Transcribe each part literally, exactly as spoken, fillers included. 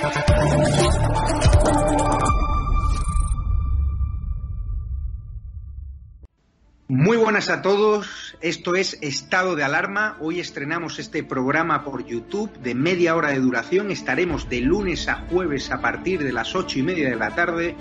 Muy buenas a todos, esto es Estado de Alarma. Hoy estrenamos este programa por YouTube de media hora de duración. Estaremos de lunes a jueves a partir de las ocho y media de la tarde.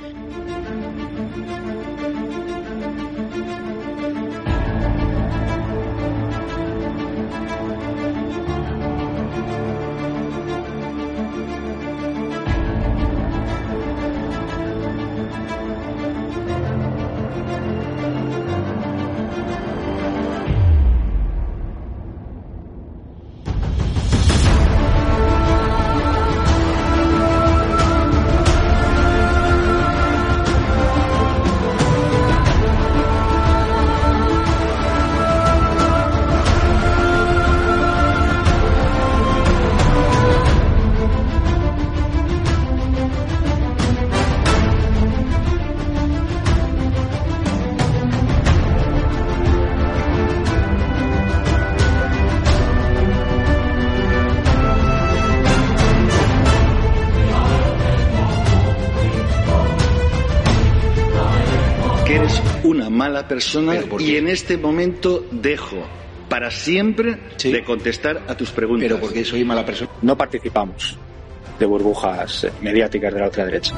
Mala persona y en este momento dejo para siempre ¿Sí? de contestar a tus preguntas. Pero porque soy mala persona. No participamos de burbujas mediáticas de la ultraderecha.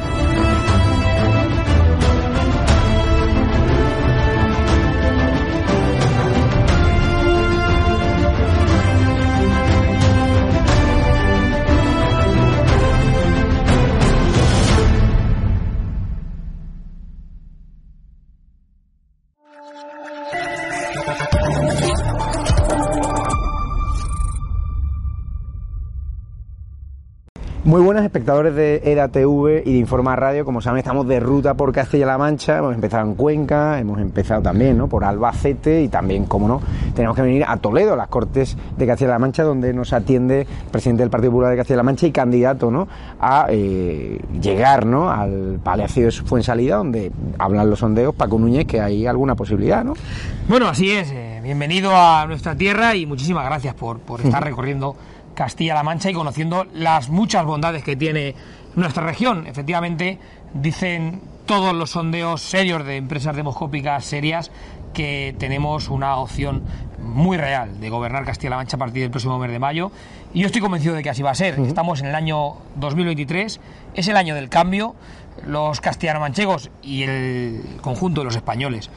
Muy buenas espectadores de E D A T V y de Informa Radio. Como saben, estamos de ruta por Castilla-La Mancha. Hemos empezado en Cuenca, hemos empezado también ¿no? por Albacete y también, como no, tenemos que venir a Toledo, a las Cortes de Castilla-La Mancha, donde nos atiende el presidente del Partido Popular de Castilla-La Mancha y candidato ¿no? a eh, llegar ¿no? al Palacio de Fuensalida, donde hablan los sondeos, Paco Núñez, que hay alguna posibilidad, ¿no? Bueno, así es. Eh, bienvenido a nuestra tierra y muchísimas gracias por, por estar recorriendo Castilla-La Mancha y conociendo las muchas bondades que tiene nuestra región. Efectivamente, dicen todos los sondeos serios de empresas demoscópicas serias que tenemos una opción muy real de gobernar Castilla-La Mancha a partir del próximo mes de mayo, y yo estoy convencido de que así va a ser. Uh-huh. Estamos en el año dos mil veintitrés, es el año del cambio. Los castellano-manchegos y el conjunto de los españoles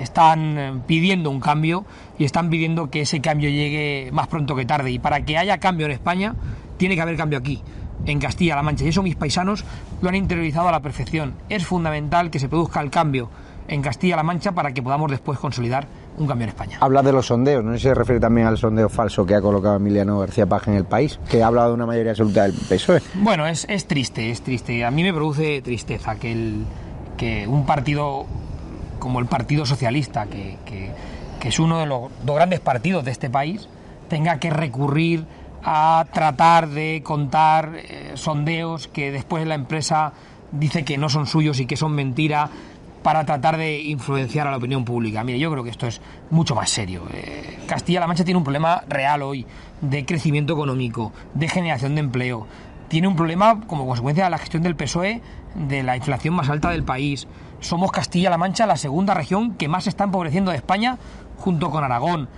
están pidiendo un cambio y están pidiendo que ese cambio llegue más pronto que tarde, y para que haya cambio en España tiene que haber cambio aquí, en Castilla-La Mancha, y eso mis paisanos lo han interiorizado a la perfección. Es fundamental que se produzca el cambio en Castilla-La Mancha para que podamos después consolidar un cambio en España. Habla de los sondeos, no sé si se refiere también al sondeo falso que ha colocado Emiliano García Paje en El País, que ha hablado de una mayoría absoluta del P S O E. Bueno, es, es triste, es triste. A mí me produce tristeza que, el, que un partido como el Partido Socialista, que, que, que es uno de los dos grandes partidos de este país, tenga que recurrir a tratar de contar eh, sondeos que después la empresa dice que no son suyos y que son mentira, para tratar de influenciar a la opinión pública. Mire, yo creo que esto es mucho más serio. Eh, Castilla-La Mancha tiene un problema real hoy de crecimiento económico, de generación de empleo. Tiene un problema como consecuencia de la gestión del P S O E, de la inflación más alta del país. Somos Castilla-La Mancha la segunda región que más se está empobreciendo de España, junto con Aragón.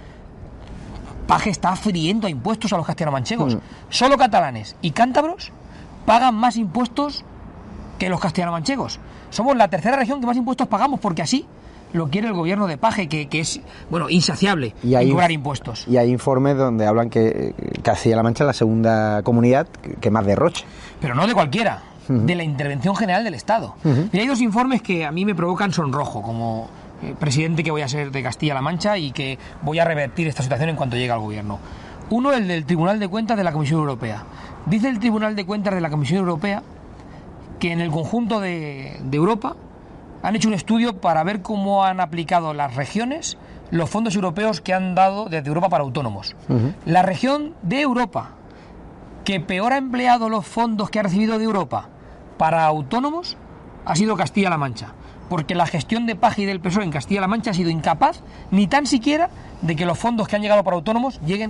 Paje está friendo a impuestos a los castellano-manchegos. Mm. Solo catalanes y cántabros pagan más impuestos que los castellano-manchegos. Somos la tercera región que más impuestos pagamos, porque así lo quiere el gobierno de Paje, que, que es, bueno, insaciable en cobrar impuestos. Y hay informes donde hablan que Castilla-La Mancha es la segunda comunidad que más derrocha. Pero no de cualquiera, uh-huh. de la intervención general del Estado. Uh-huh. Mira, hay dos informes que a mí me provocan sonrojo, como eh, presidente que voy a ser de Castilla-La Mancha y que voy a revertir esta situación en cuanto llegue al gobierno. Uno, el del Tribunal de Cuentas de la Comisión Europea. Dice el Tribunal de Cuentas de la Comisión Europea que en el conjunto de, de Europa han hecho un estudio para ver cómo han aplicado las regiones los fondos europeos que han dado desde Europa para autónomos. Uh-huh. La región de Europa que peor ha empleado los fondos que ha recibido de Europa para autónomos ha sido Castilla-La Mancha, porque la gestión de Paje y del P S O E en Castilla-La Mancha ha sido incapaz ni tan siquiera de que los fondos que han llegado para autónomos lleguen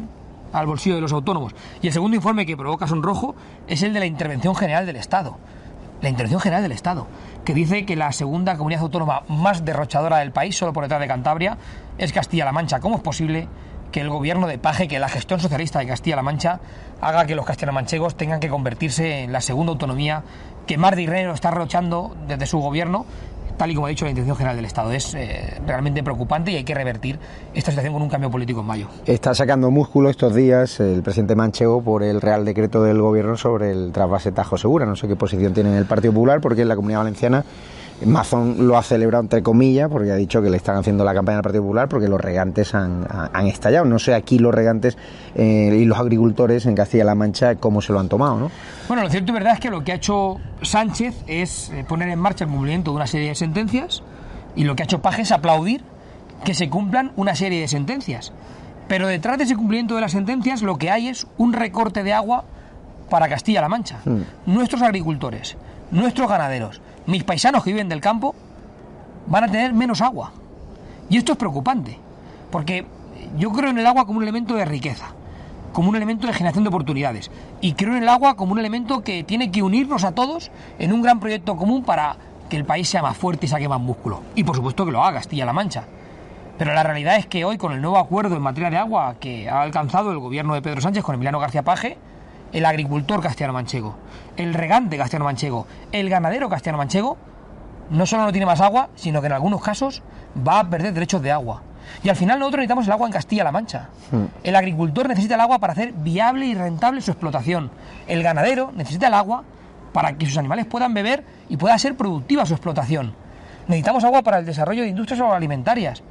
al bolsillo de los autónomos. Y el segundo informe que provoca sonrojo es el de la Intervención General del Estado. La Intervención General del Estado, que dice que la segunda comunidad autónoma más derrochadora del país, solo por detrás de Cantabria, es Castilla-La Mancha. ¿Cómo es posible que el gobierno de Paje, que la gestión socialista de Castilla-La Mancha, haga que los castellanomanchegos tengan que convertirse en la segunda autonomía que más dinero está derrochando desde su gobierno, tal y como ha dicho la Intervención General del Estado? Es eh, realmente preocupante y hay que revertir esta situación con un cambio político en mayo. Está sacando músculo estos días el presidente manchego por el Real Decreto del Gobierno sobre el trasvase Tajo Segura. No sé qué posición tiene el Partido Popular, porque en la Comunidad Valenciana Mazón lo ha celebrado entre comillas, porque ha dicho que le están haciendo la campaña al Partido Popular porque los regantes han, han estallado. No sé aquí los regantes eh, y los agricultores en Castilla-La Mancha cómo se lo han tomado, ¿no? Bueno, lo cierto y verdad es que lo que ha hecho Sánchez es poner en marcha el cumplimiento de una serie de sentencias, y lo que ha hecho Paje es aplaudir que se cumplan una serie de sentencias. Pero detrás de ese cumplimiento de las sentencias lo que hay es un recorte de agua para Castilla-La Mancha. Mm. Nuestros agricultores, nuestros ganaderos, mis paisanos que viven del campo van a tener menos agua. Y esto es preocupante, porque yo creo en el agua como un elemento de riqueza, como un elemento de generación de oportunidades, y creo en el agua como un elemento que tiene que unirnos a todos en un gran proyecto común para que el país sea más fuerte y saque más músculo. Y por supuesto que lo haga Castilla-La Mancha. Pero la realidad es que hoy, con el nuevo acuerdo en materia de agua que ha alcanzado el gobierno de Pedro Sánchez con Emiliano García Paje, el agricultor castellano-manchego, el regante castellano-manchego, el ganadero castellano-manchego, no solo no tiene más agua, sino que en algunos casos va a perder derechos de agua. Y al final nosotros necesitamos el agua en Castilla-La Mancha. Mm. El agricultor necesita el agua para hacer viable y rentable su explotación. El ganadero necesita el agua para que sus animales puedan beber y pueda ser productiva su explotación. Necesitamos agua para el desarrollo de industrias agroalimentarias.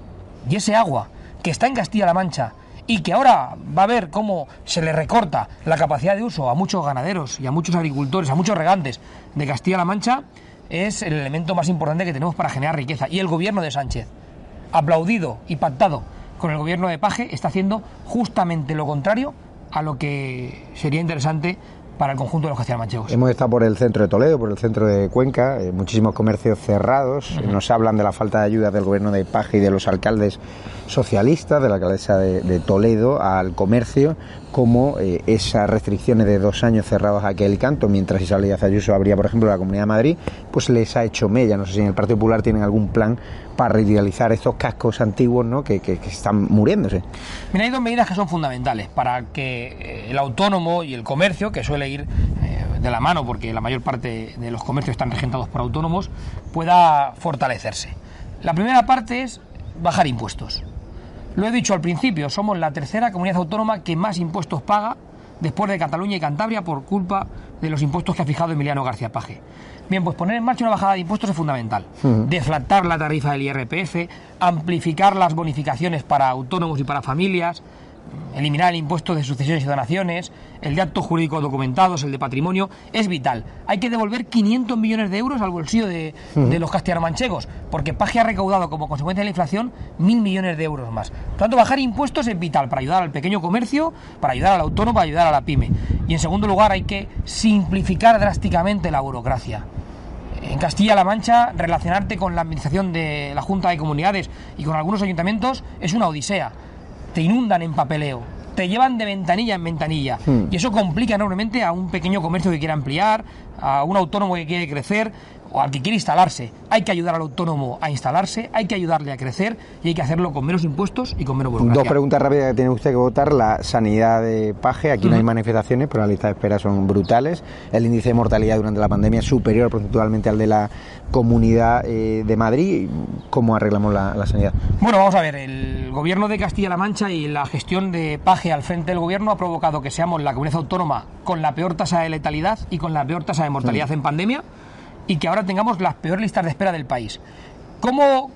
Y ese agua que está en Castilla-La Mancha y que ahora va a ver cómo se le recorta la capacidad de uso a muchos ganaderos y a muchos agricultores, a muchos regantes de Castilla-La Mancha, es el elemento más importante que tenemos para generar riqueza. Y el gobierno de Sánchez, aplaudido y pactado con el gobierno de Paje, está haciendo justamente lo contrario a lo que sería interesante para el conjunto de los castellano-manchegos. Hemos estado por el centro de Toledo, por el centro de Cuenca, eh, muchísimos comercios cerrados. Uh-huh. Nos hablan de la falta de ayuda del gobierno de Paje y de los alcaldes socialistas, de la alcaldesa de, de Toledo, al comercio, como eh, esas restricciones de dos años cerrados a aquel canto, mientras Isabel Díaz Ayuso abría, por ejemplo, la Comunidad de Madrid, pues les ha hecho mella. No sé si en el Partido Popular tienen algún plan para revitalizar estos cascos antiguos, ¿no?, que, que, que están muriéndose. Mira, hay dos medidas que son fundamentales para que el autónomo y el comercio, que suele ir eh, de la mano porque la mayor parte de los comercios están regentados por autónomos, pueda fortalecerse. La primera parte es bajar impuestos. Lo he dicho al principio, somos la tercera comunidad autónoma que más impuestos paga después de Cataluña y Cantabria por culpa de los impuestos que ha fijado Emiliano García Paje. Bien, pues poner en marcha una bajada de impuestos es fundamental. Uh-huh. Deflactar la tarifa del I R P F, amplificar las bonificaciones para autónomos y para familias, eliminar el impuesto de sucesiones y donaciones, el de actos jurídicos documentados, el de patrimonio, es vital. Hay que devolver quinientos millones de euros al bolsillo de, uh-huh. de los castellano-manchegos, porque Paje ha recaudado como consecuencia de la inflación mil millones de euros más. Por tanto, bajar impuestos es vital para ayudar al pequeño comercio, para ayudar al autónomo, para ayudar a la pyme. Y en segundo lugar, hay que simplificar drásticamente la burocracia. En Castilla-La Mancha, relacionarte con la administración de la Junta de Comunidades y con algunos ayuntamientos es una odisea. Te inundan en papeleo, te llevan de ventanilla en ventanilla, hmm. y eso complica enormemente a un pequeño comercio que quiera ampliar, a un autónomo que quiere crecer o al que quiere instalarse. Hay que ayudar al autónomo a instalarse, hay que ayudarle a crecer y hay que hacerlo con menos impuestos y con menos burocracia. Dos preguntas rápidas que tiene usted que votar. La sanidad de Paje, aquí uh-huh. no hay manifestaciones, pero las listas de espera son brutales. El índice de mortalidad durante la pandemia es superior porcentualmente al de la Comunidad eh, de Madrid. ¿Cómo arreglamos la, la sanidad? Bueno, vamos a ver, el gobierno de Castilla-La Mancha y la gestión de Paje al frente del gobierno ha provocado que seamos la comunidad autónoma con la peor tasa de letalidad y con la peor tasa de mortalidad uh-huh. en pandemia, y que ahora tengamos las peores listas de espera del país. ¿Cómo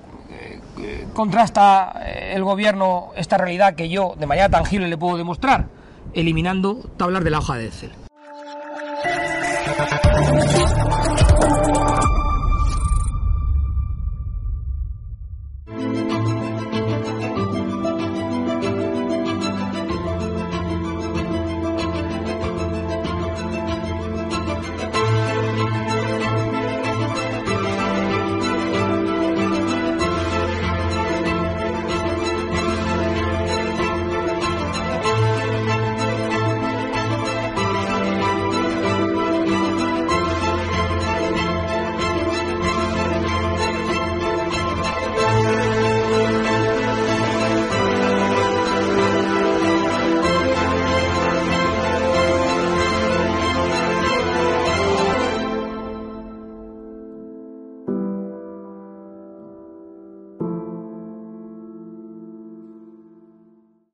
eh, contrasta el gobierno esta realidad que yo de manera tangible le puedo demostrar? Eliminando tablas de la hoja de Excel.